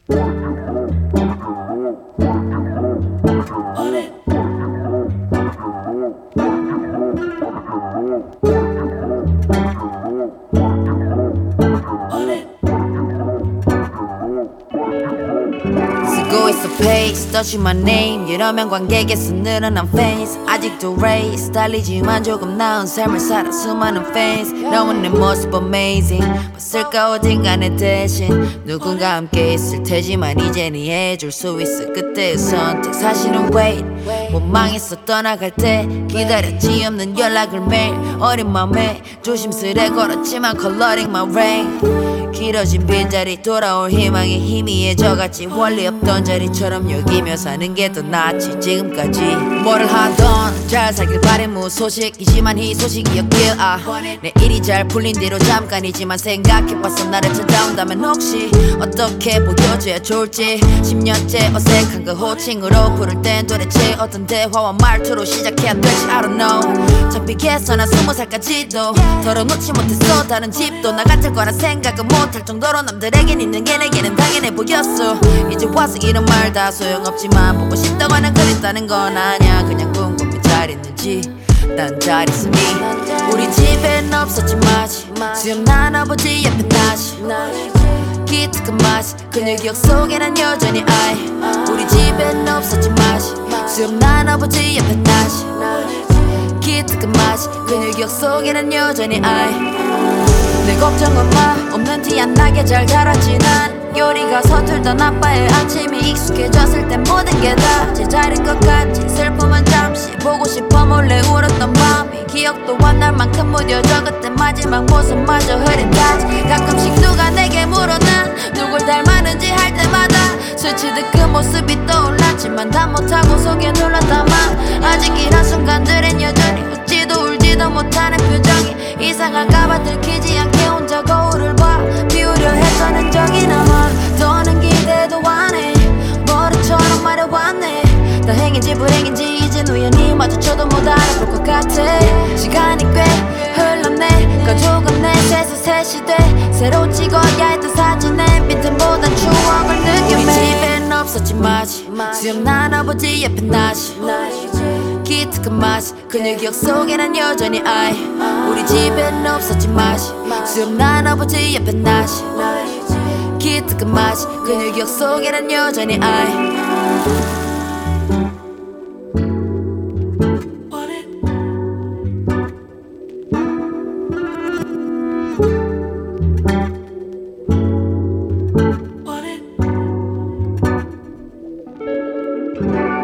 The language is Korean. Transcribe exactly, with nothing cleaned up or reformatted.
쓰고 있어 pace touch my name 이러면 관객에서 늘어난 fans 아직도 race 달리지만 조금 나은 삶을 살아 수많은 fans 너무 내 모습 amazing 봤을까 어딘가 내 대신 누군가 함께 있을 테지만 이젠 이해해줄 수 있어 그때의 선택 사실은 wait 못 망했어 떠나갈 때 기다렸지 없는 연락을 매일 어린 맘에 조심스레 걸었지만 coloring my rain 길어진 빈자리 돌아올 희망에 희미해져갔지 원리 없던 자리처럼 여기며 사는 게 더 낫지 지금까지 뭐를 하던 잘 살길 바래 무소식이지만 희소식이었길 아 내일이 잘 풀린 뒤로 잠깐이지만 생각해봤어 나를 찾아온다면 혹시 어떻게 보여줘야 좋을지 십 년째 어색한 그 호칭으로 부를 땐 도대체 어떤 대화와 말투로 시작해야 될지 I don't know 창피해서 난 스무 살까지도 털어놓지 못했어 다른 집도 나 같을 거란 생각은 못할 정도로 남들에겐 있는 게 내게는 당연해 보였어 이제 와서 이런 말 다 소용없지만 보고 싶다고 하는 그랬다는 건 아냐 그냥 궁금해 잘 있는지 난 잘 있으니 우리 집엔 없었지 마치 수염난 아버지 옆에 나시 기특한 맛이 그녀 기억 속에 난 여전히 I 우리 집엔 없었지 마시 수염난 아버지 옆에 나시 기특한 맛이 그녀 기억 속에 난 여전히 I 내 걱정은 마 없는 티 안 나게 잘 자랐지 난 요리가 서툴던 아빠의 아침이 익숙해졌을 땐 모든 게 다 제자리인 것 같지 슬픔은 잠시 보고 싶어 몰래 울었던 마음이 기억도 안 날 만큼 무뎌져 그때 마지막 모습마저 흐린 타지 가끔씩 누가 내게 물어 난 누굴 닮았는지 할 때마다 스치듯 그 모습이 떠올랐지만 다 못하고 속에 눌러 담아 아직 이런 순간들엔 여전히 웃지도 울지도 못하는 표정이 이상할까봐 들키지 않게 혼자 거울을 봐 비우려 했던 흔적이 남아 더는 기대도 안해 머리처럼 마려왔네 다행인지 불행인지 이젠 우연히 마주쳐도 못 알아볼 것 같아 시간이 꽤 흘렀네 가족은 내 셋에 셋이 돼 새로 찍어야 했던 사진에 빈틈보단 추억을 느껴 우리 집엔 없었지 마치 수염난 아버지 옆에 나시 기특한 맛이 그녀 기억 속에 난 여전히 I 우리 집엔 없었지 마시 수염난 아버지 옆에 나시 기특한 맛이 그녀 기억 속에 난 여전히 I What it